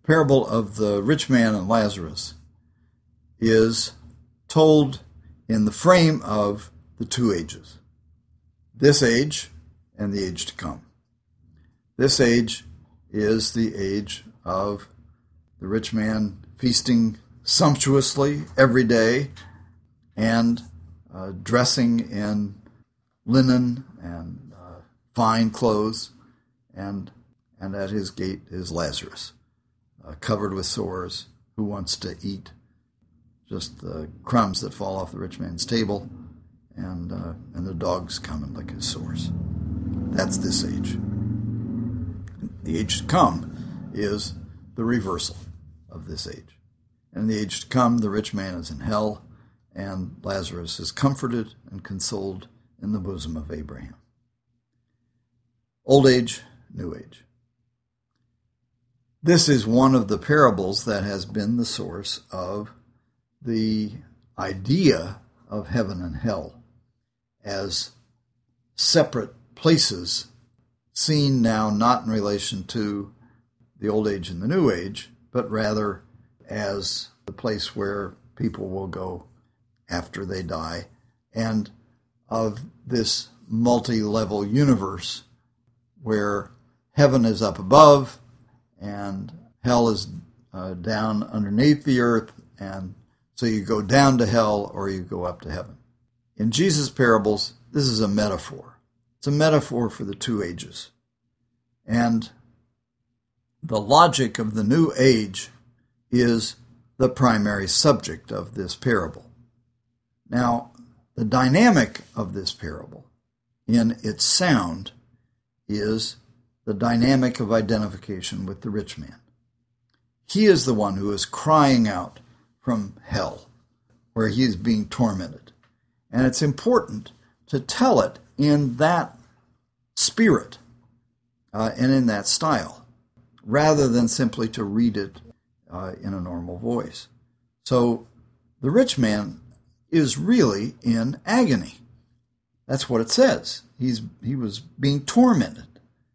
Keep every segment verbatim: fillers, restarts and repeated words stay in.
parable of the rich man and Lazarus is told in the frame of the two ages, this age and the age to come. This age is the age of the rich man feasting sumptuously every day and uh, dressing in linen and uh, fine clothes, and and at his gate is Lazarus, uh, covered with sores, who wants to eat just the crumbs that fall off the rich man's table, and uh, and the dogs come and lick his sores. That's this age. The age to come is the reversal of this age. And in the age to come, the rich man is in hell, and Lazarus is comforted and consoled in the bosom of Abraham. Old age, new age. This is one of the parables that has been the source of the idea of heaven and hell as separate places, seen now not in relation to the old age and the new age, but rather as the place where people will go after they die, and of this multi-level universe where heaven is up above and hell is uh, down underneath the earth, and so you go down to hell or you go up to heaven. In Jesus' parables, this is a metaphor. It's a metaphor for the two ages. And the logic of the new age is the primary subject of this parable. Now, the dynamic of this parable in its sound is the dynamic of identification with the rich man. He is the one who is crying out from hell, where he is being tormented. And it's important to tell it in that spirit uh, and in that style, rather than simply to read it uh, in a normal voice. So the rich man is really in agony. That's what it says. He's he was being tormented.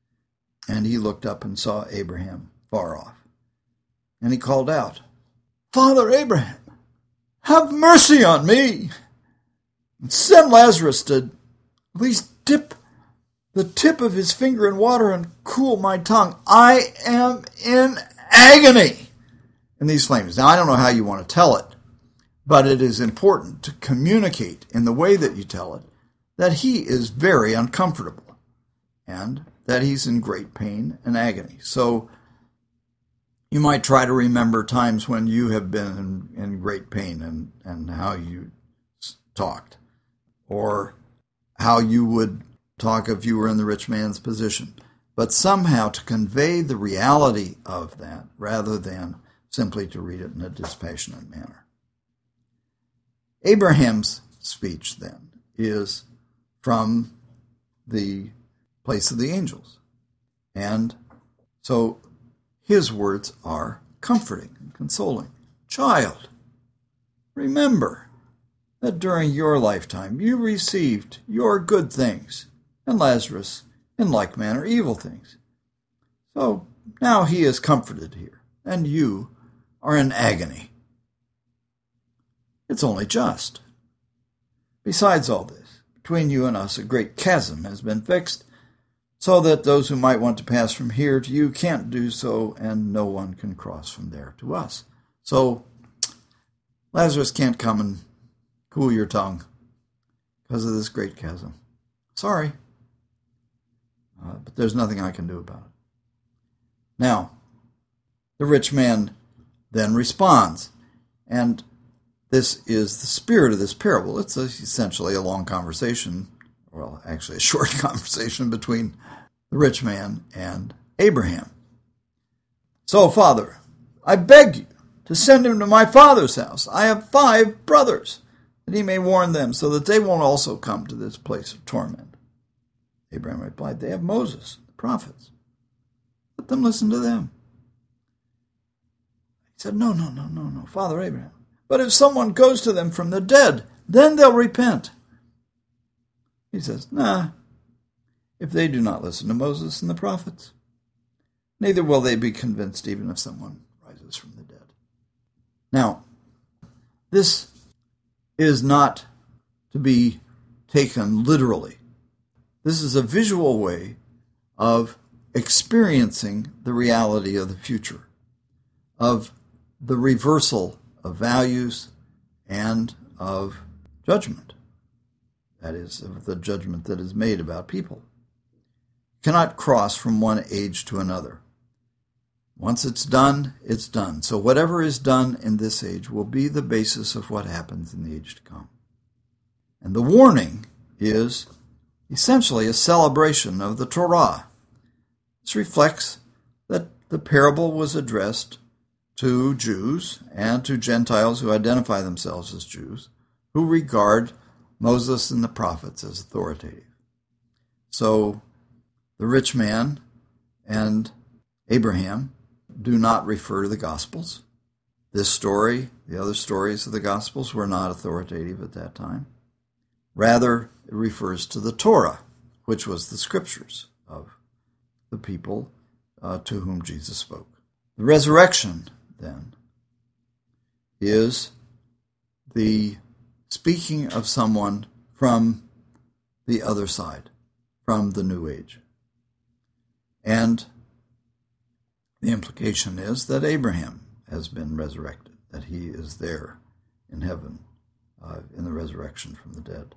And he looked up and saw Abraham far off. And he called out, "Father Abraham, have mercy on me. And send Lazarus to at least dip the tip of his finger in water and cool my tongue. I am in agony in these flames." Now, I don't know how you want to tell it, but it is important to communicate in the way that you tell it that he is very uncomfortable and that he's in great pain and agony. So you might try to remember times when you have been in, in great pain and, and how you talked, or how you would talk if you were in the rich man's position, but somehow to convey the reality of that rather than simply to read it in a dispassionate manner. Abraham's speech, then, is from the place of the angels. And so his words are comforting and consoling. Child, remember that during your lifetime you received your good things, and Lazarus, in like manner, evil things. So now he is comforted here, and you are in agony. It's only just. Besides all this, between you and us a great chasm has been fixed, so that those who might want to pass from here to you can't do so, and no one can cross from there to us. So Lazarus can't come and cool your tongue because of this great chasm. Sorry. Uh, but there's nothing I can do about it. Now, the rich man then responds, and this is the spirit of this parable. It's essentially a long conversation, well, actually a short conversation between the rich man and Abraham. "So, Father, I beg you to send him to my father's house. I have five brothers, that he may warn them, so that they won't also come to this place of torment." Abraham replied, "They have Moses, the prophets. Let them listen to them." He said, "No, no, no, no, no, Father Abraham. But if someone goes to them from the dead, then they'll repent." He says, "Nah, if they do not listen to Moses and the prophets, neither will they be convinced even if someone Jesus from the dead. Now, this is not to be taken literally. This is a visual way of experiencing the reality of the future, of the reversal of values and of judgment. That is, of the judgment that is made about people. You cannot cross from one age to another. Once it's done, it's done. So whatever is done in this age will be the basis of what happens in the age to come. And the warning is essentially a celebration of the Torah. This reflects that the parable was addressed to Jews and to Gentiles who identify themselves as Jews, who regard Moses and the prophets as authoritative. So the rich man and Abraham do not refer to the Gospels. This story, the other stories of the Gospels, were not authoritative at that time. Rather, it refers to the Torah, which was the scriptures of the people uh, to whom Jesus spoke. The resurrection, then, is the speaking of someone from the other side, from the new age. And the implication is that Abraham has been resurrected, that he is there in heaven uh, in the resurrection from the dead.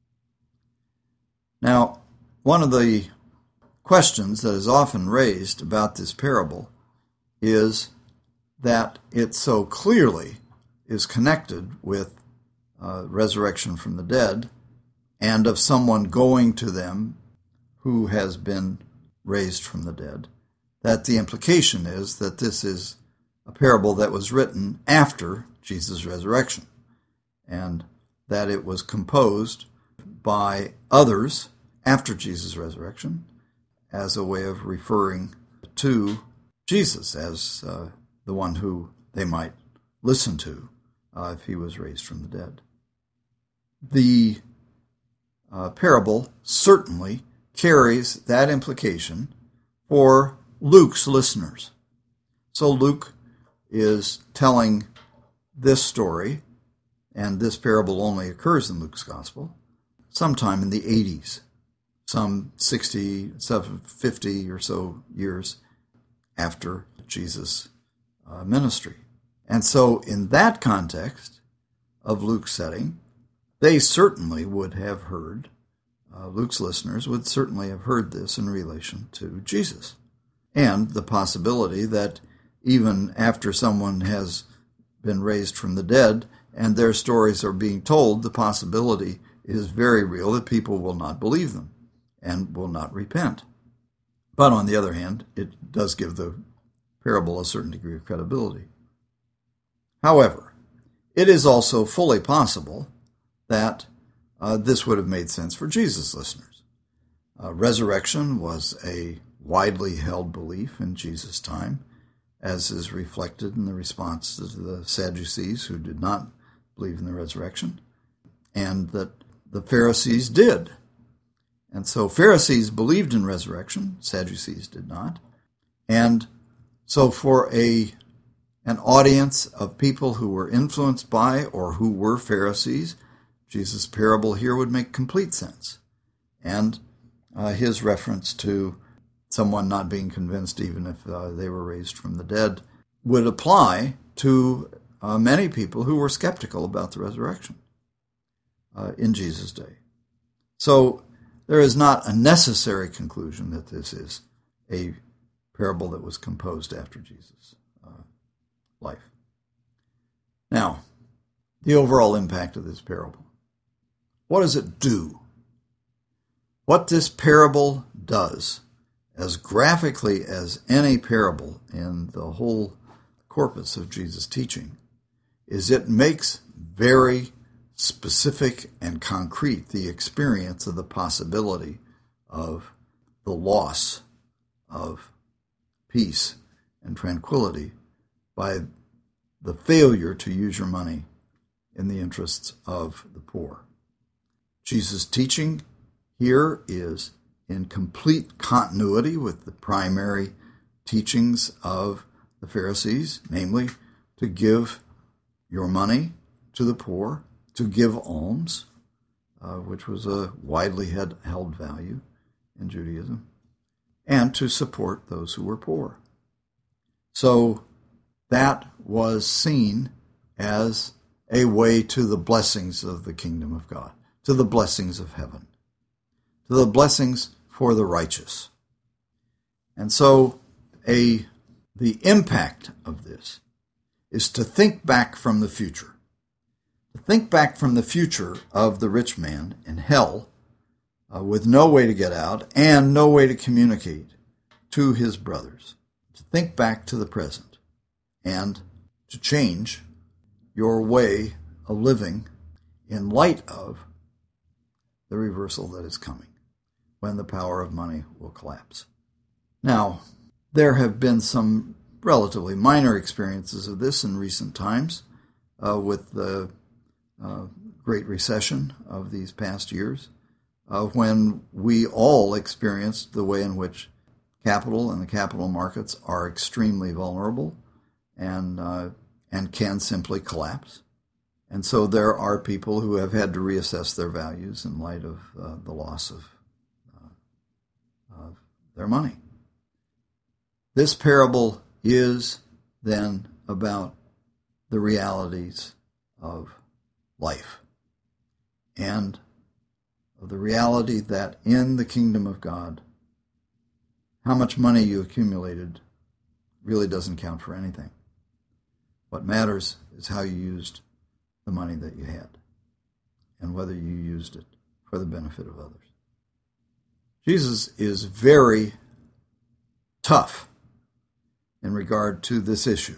Now, one of the questions that is often raised about this parable is that it so clearly is connected with uh, resurrection from the dead and of someone going to them who has been raised from the dead, that the implication is that this is a parable that was written after Jesus' resurrection, and that it was composed by others after Jesus' resurrection as a way of referring to Jesus as uh, the one who they might listen to uh, if he was raised from the dead. The uh, parable certainly carries that implication for Luke's listeners. So Luke is telling this story, and this parable only occurs in Luke's Gospel, sometime in the eighties, some sixty, fifty or so years after Jesus' uh, ministry. And so in that context of Luke's setting, they certainly would have heard, uh, Luke's listeners would certainly have heard this in relation to Jesus. And the possibility that even after someone has been raised from the dead and their stories are being told, the possibility is very real that people will not believe them and will not repent. But on the other hand, it does give the parable a certain degree of credibility. However, it is also fully possible that uh, this would have made sense for Jesus' listeners. Uh, resurrection was a widely held belief in Jesus' time, as is reflected in the response to the Sadducees who did not believe in the resurrection, and that the Pharisees did. And so Pharisees believed in resurrection, Sadducees did not. And so for a an audience of people who were influenced by or who were Pharisees, Jesus' parable here would make complete sense. And uh, his reference to someone not being convinced even if uh, they were raised from the dead would apply to uh, many people who were skeptical about the resurrection uh, in Jesus' day. So there is not a necessary conclusion that this is a parable that was composed after Jesus' uh, life. Now, the overall impact of this parable. What does it do? What this parable does, as graphically as any parable in the whole corpus of Jesus' teaching, is it makes very specific and concrete the experience of the possibility of the loss of peace and tranquility by the failure to use your money in the interests of the poor. Jesus' teaching here is in complete continuity with the primary teachings of the Pharisees, namely, to give your money to the poor, to give alms, uh, which was a widely held value in Judaism, and to support those who were poor. So that was seen as a way to the blessings of the kingdom of God, to the blessings of heaven, to the blessings for the righteous. And so a the impact of this is to think back from the future. To think back from the future of the rich man in hell uh, with no way to get out and no way to communicate to his brothers. To think back to the present and to change your way of living in light of the reversal that is coming, when the power of money will collapse. Now, there have been some relatively minor experiences of this in recent times uh, with the uh, Great Recession of these past years, uh, when we all experienced the way in which capital and the capital markets are extremely vulnerable and uh, and can simply collapse. And so there are people who have had to reassess their values in light of uh, the loss of, uh, of their money. This parable is then about the realities of life and of the reality that in the kingdom of God, how much money you accumulated really doesn't count for anything. What matters is how you used the money that you had and whether you used it for the benefit of others. Jesus is very tough in regard to this issue,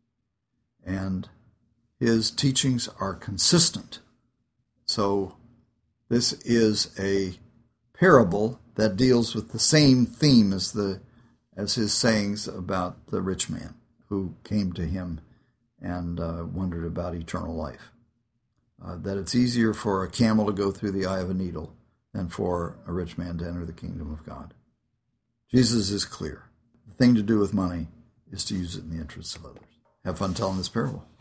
and his teachings are consistent. So this is a parable that deals with the same theme as the as his sayings about the rich man who came to him and uh, wondered about eternal life. Uh, that it's easier for a camel to go through the eye of a needle than for a rich man to enter the kingdom of God. Jesus is clear. The thing to do with money is to use it in the interests of others. Have fun telling this parable.